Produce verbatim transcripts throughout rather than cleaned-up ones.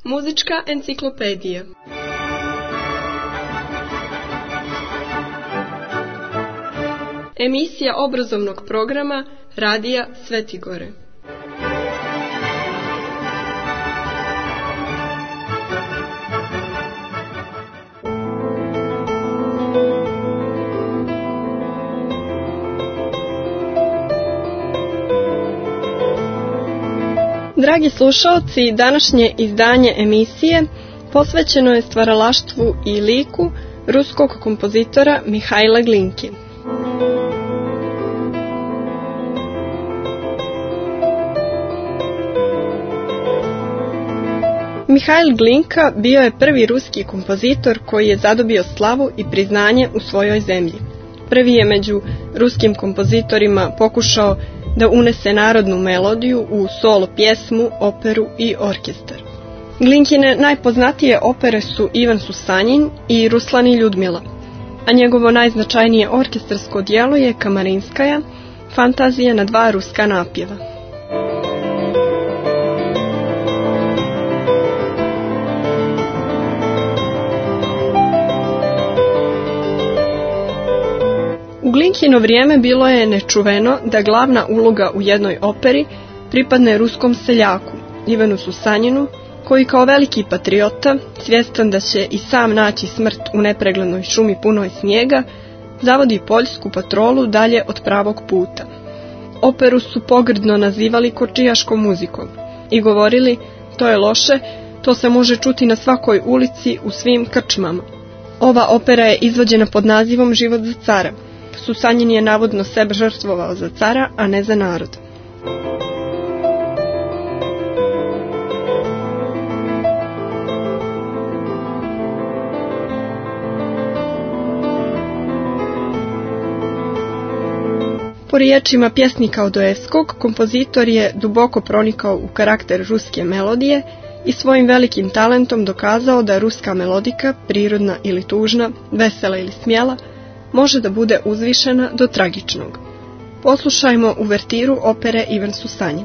Muzička enciklopedija. Emisija obrazovnog programa Radija Svetigore. Dragi slušaoci, današnje izdanje emisije posvećeno je stvaralaštvu i liku ruskog kompozitora Mihajla Glinki. Mihajl Glinka bio je prvi ruski kompozitor koji je zadobio slavu i priznanje u svojoj zemlji. Prvi je među ruskim kompozitorima pokušao da unese narodnu melodiju u solo pjesmu, operu i orkestar. Glinkine najpoznatije opere su Ivan Susanjin i Ruslan i Ljudmila, a njegovo najznačajnije orkestarsko djelo je Kamarinskaja, fantazija na dva ruska napjeva. U Glinkino vrijeme bilo je nečuveno da glavna uloga u jednoj operi pripadne ruskom seljaku, Ivanu Susanjinu, koji kao veliki patriota, svjestan da će i sam naći smrt u nepreglednoj šumi punoj snijega, zavodi poljsku patrolu dalje od pravog puta. Operu su pogrdno nazivali kočijaškom muzikom i govorili: to je loše, to se može čuti na svakoj ulici, u svim krčmama. Ova opera je izvođena pod nazivom Život za cara. Susanjin je navodno sebe žrtvovao za cara, a ne za narod. Po riječima pjesnika Odojevskog, kompozitor je duboko pronikao u karakter ruske melodije i svojim velikim talentom dokazao da ruska melodika, prirodna ili tužna, vesela ili smjela, može da bude uzvišena do tragičnog. Poslušajmo uvertiru opere Ivan Susanjin.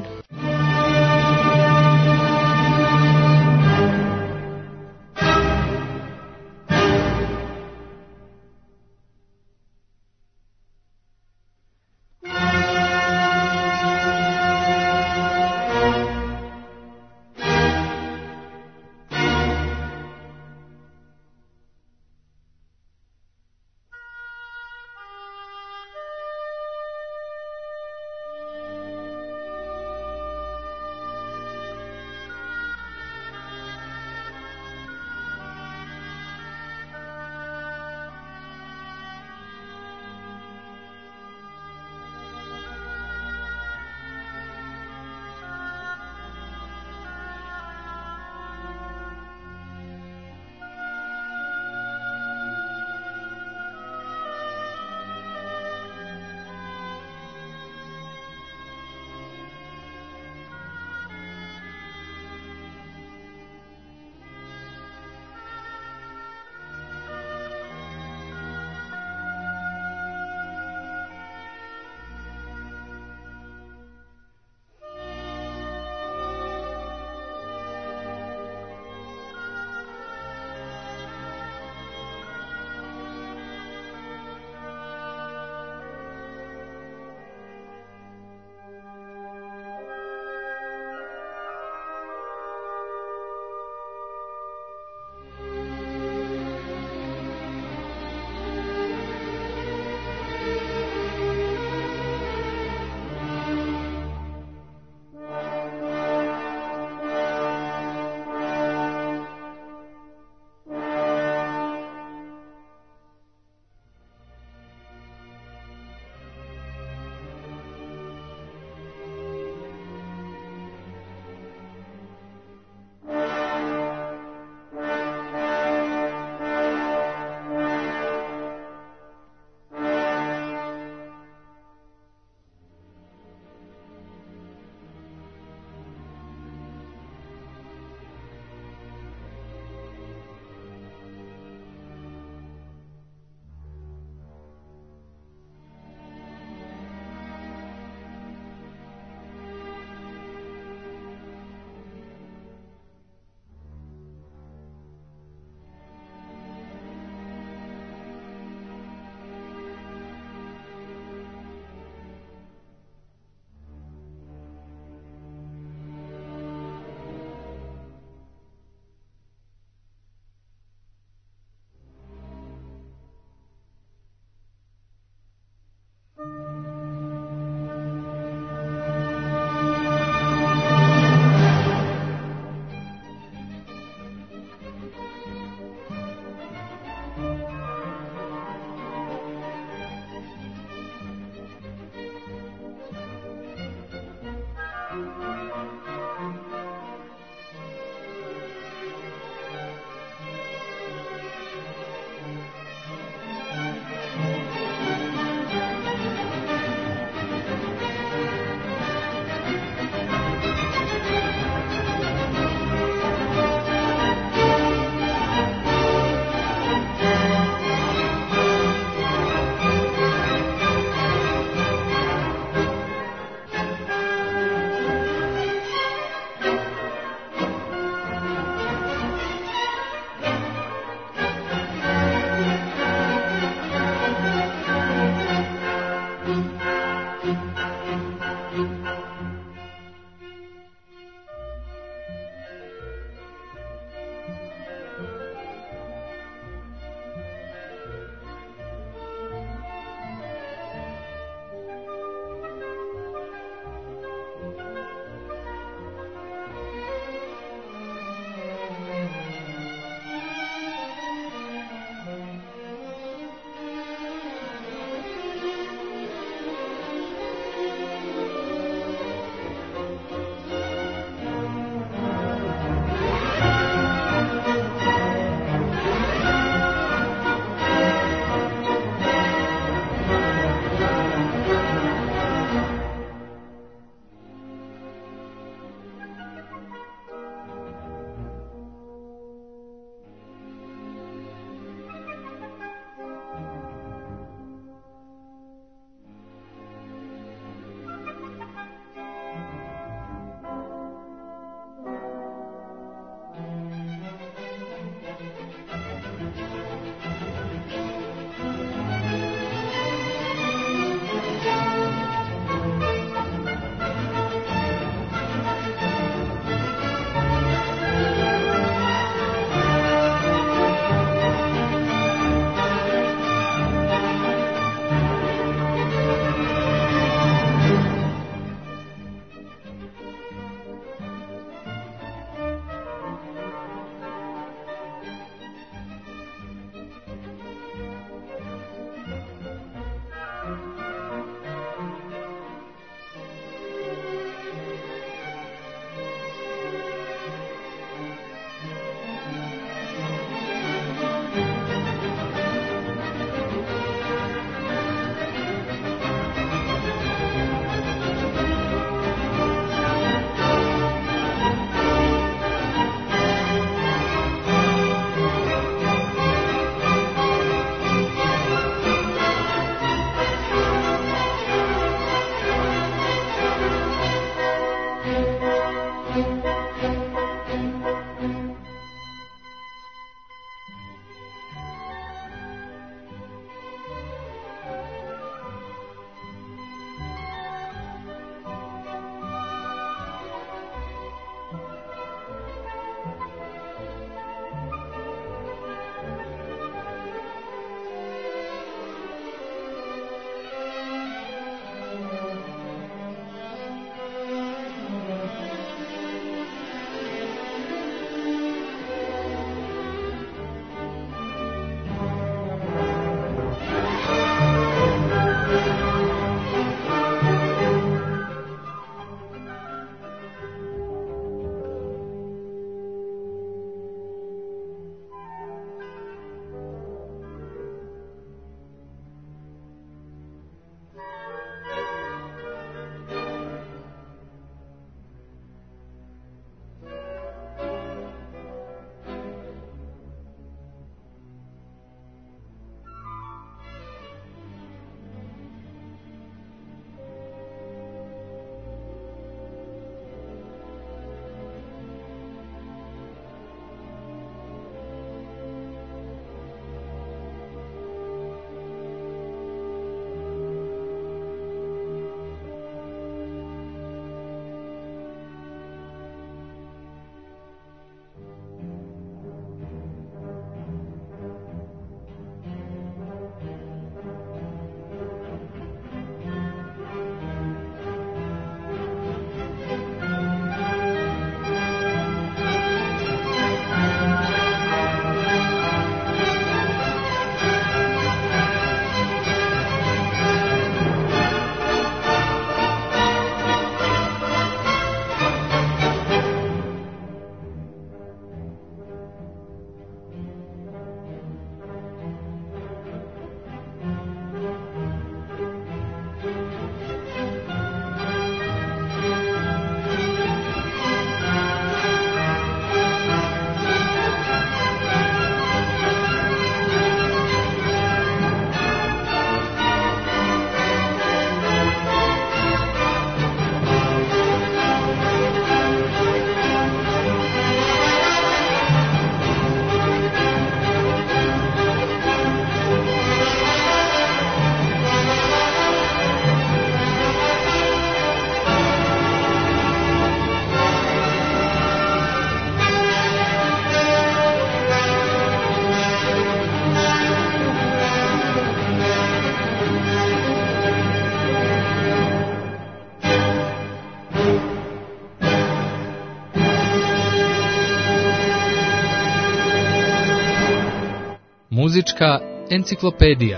Muzička enciklopedija.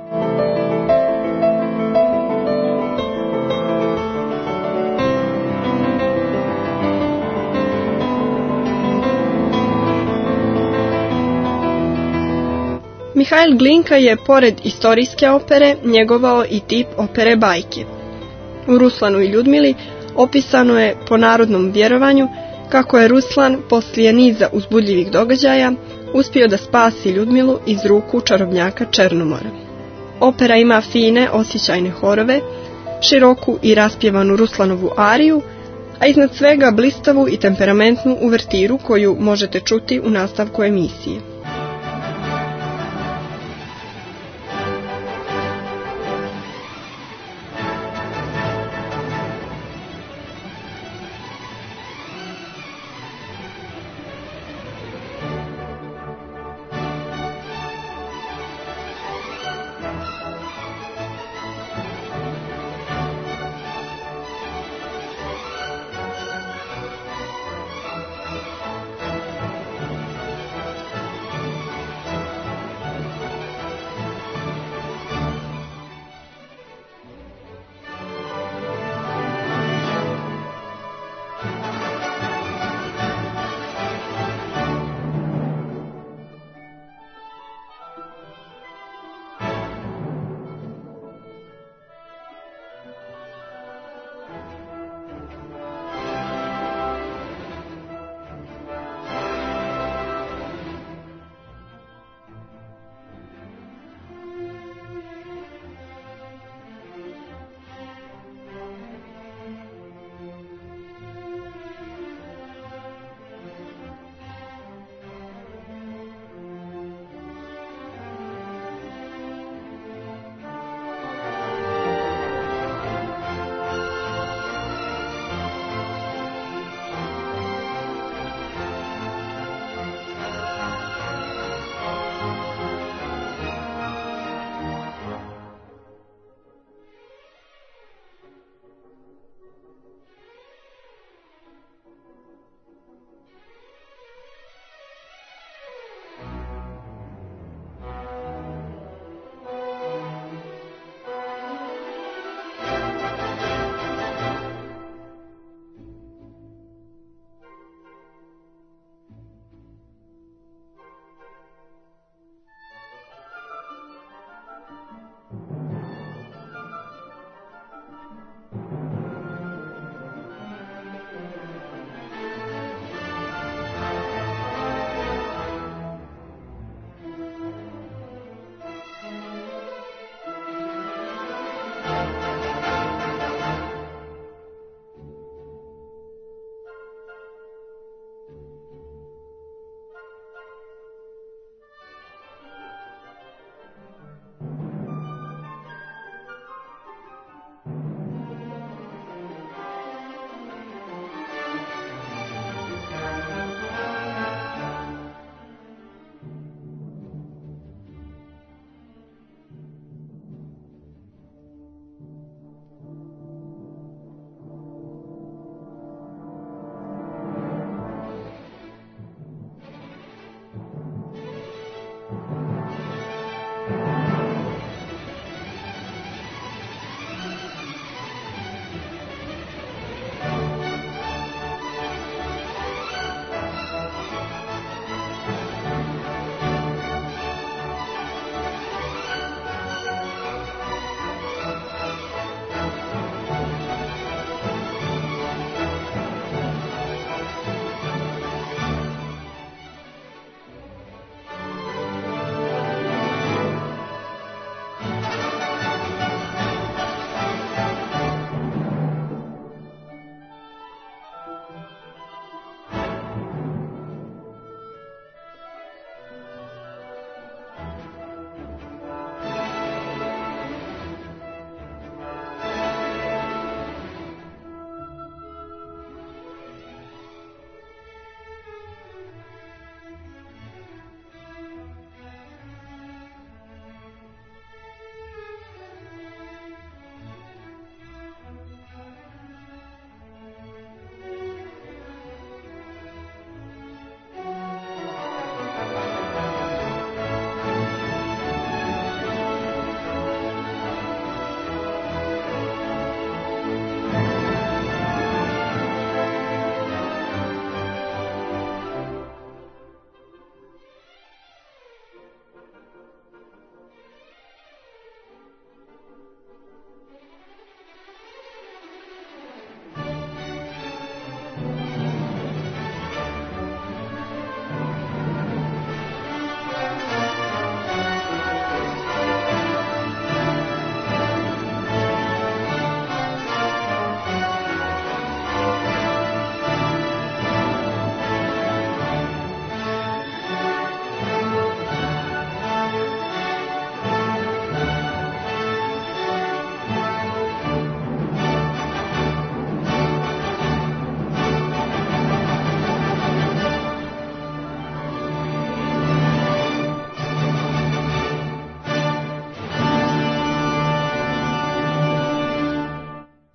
Mihail Glinka je, pored istorijske opere, njegovao i tip opere bajke. U Ruslanu i Ljudmili opisano je po narodnom vjerovanju kako je Ruslan poslije niza uzbudljivih događaja uspio da spasi Ljudmilu iz ruku čarobnjaka Černomora. Opera ima fine, osjećajne horove, široku i raspjevanu Ruslanovu ariju, a iznad svega blistavu i temperamentnu uvertiru koju možete čuti u nastavku emisije.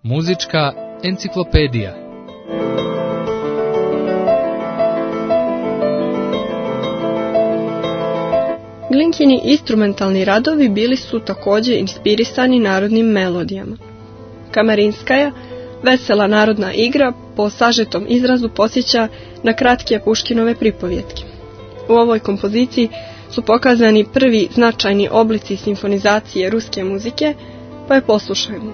Muzička enciklopedija. Glinkini instrumentalni radovi bili su također inspirisani narodnim melodijama. Kamarinskaja, vesela narodna igra, po sažetom izrazu podsjeća na kratke Puškinove pripovjetke. U ovoj kompoziciji su pokazani prvi značajni oblici simfonizacije ruske muzike, pa je poslušajmo.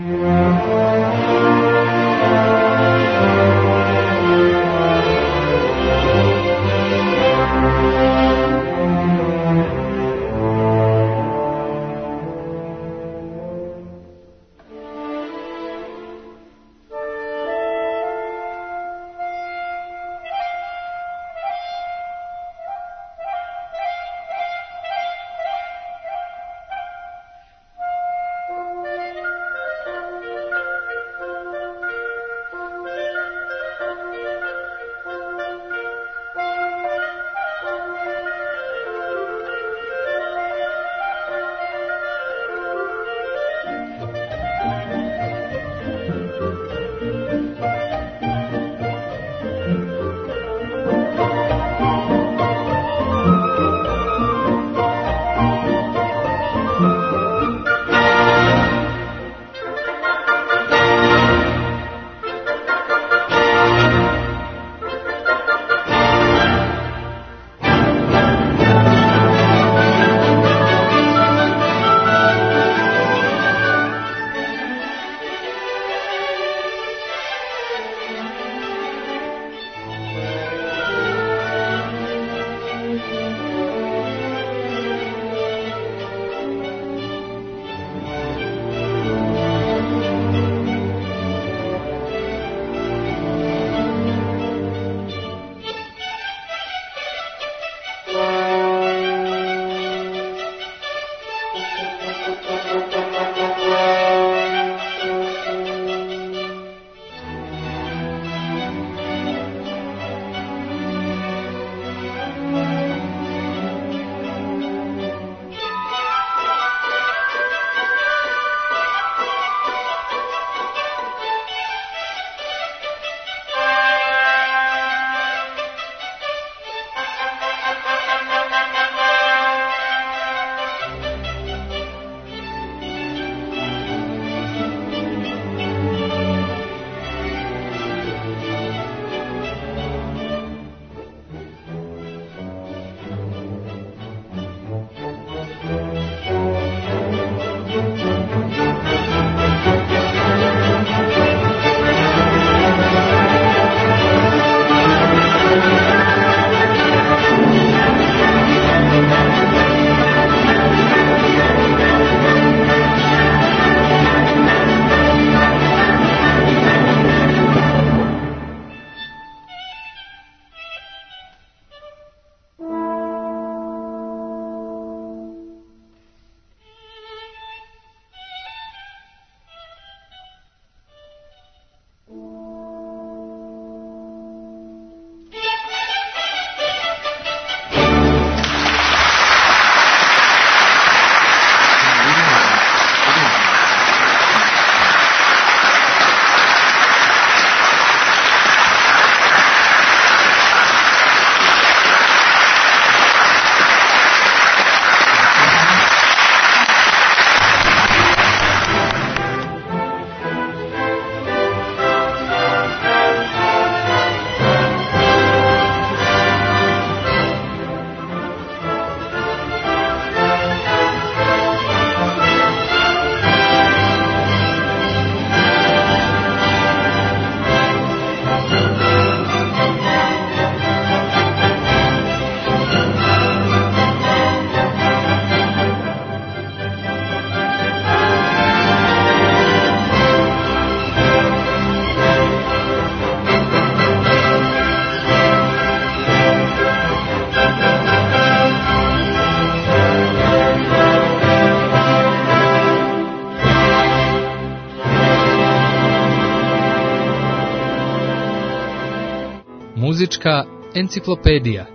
Muzička enciklopedija.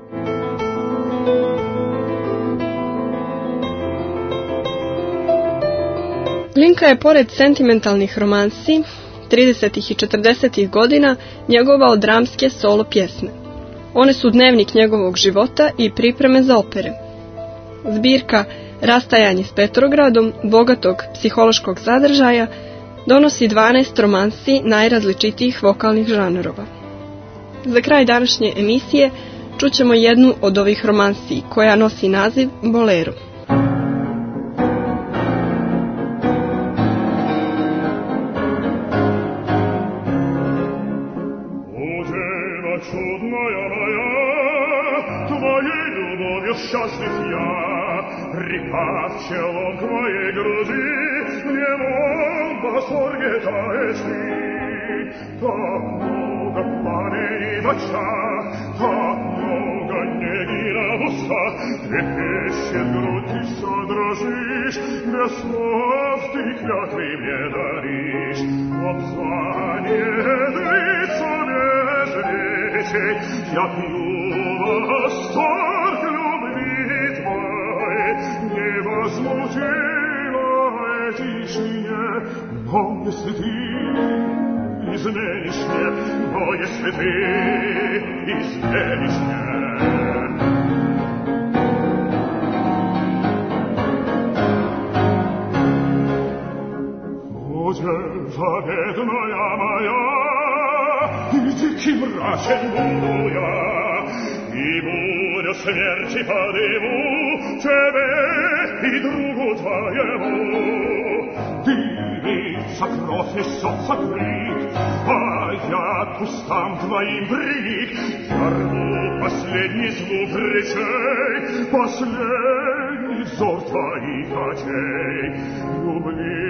Glinka je pored sentimentalnih romansi tridesetih i četrdesetih godina njegovao dramske solo pjesme. One su dnevnik njegovog života i pripreme za opere. Zbirka Rastajanje s Petrogradom, bogatog psihološkog sadržaja, donosi dvanaest romansi najrazličitijih vokalnih žanrova. Za kraj današnje emisije čućemo jednu od ovih romansi koja nosi naziv Bolero. bezbožnih ja, pripavćelom k moje grudi, мне молба соргетаешь ты. Так много пламени в очах, так много неги на устах, трепещет грудь, ты все дрожишь, без слов ты клятвы мне даришь. Обзанет лицо без речей, я пью восторг любви твоей, невозмутимой тишине. Но если ты изменишь мне, но если ты изменишь мне, будет победная моя, и дикий мрачен буду я, и бурю смерти подыму тебе и другу твоему. Ты биться кровь, несется крик, а я к устам твоим приник. Я рву последний звук речей, последний взор твоих очей. Любви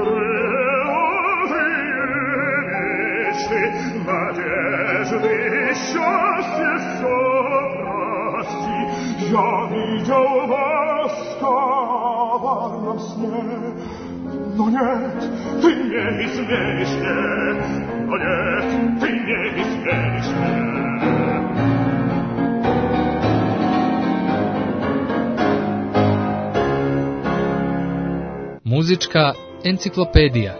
крылатые мечты, надежды, счастье, все прости. Я видел вас в коварном сне, но нет, ты не изменишь мне, но нет, ты не изменишь мне. Muzička enciklopedija.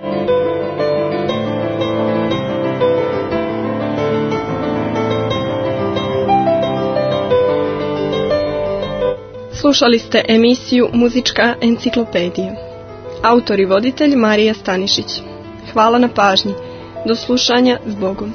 Slušali ste emisiju Muzička enciklopedija. Autor i voditelj Marija Stanišić. Hvala na pažnji. Do slušanja, s Bogom.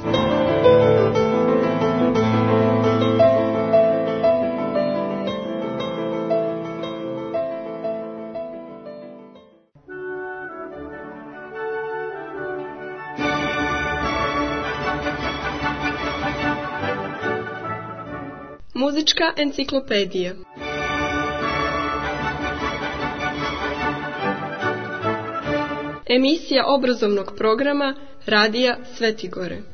Muzička enciklopedija. Emisija obrazovnog programa Radija Svetigore.